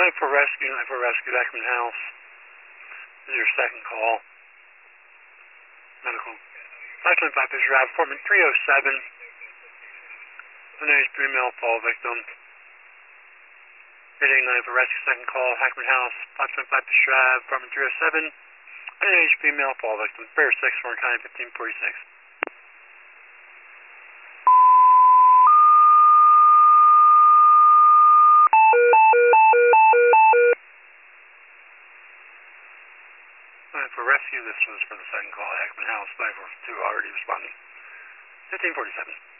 9 for rescue, Heckman House. This is your second call. Medical. 525 Fisher Ave, appointment 307. Underage female fall victim. 889 for rescue, second call, Heckman House, 525 Fisher Ave, apartment 307. Underage female fall victim. Bear 6, Warren County, 1546. For rescue, this was for the second call, Heckman House, 542 already responding. 1547.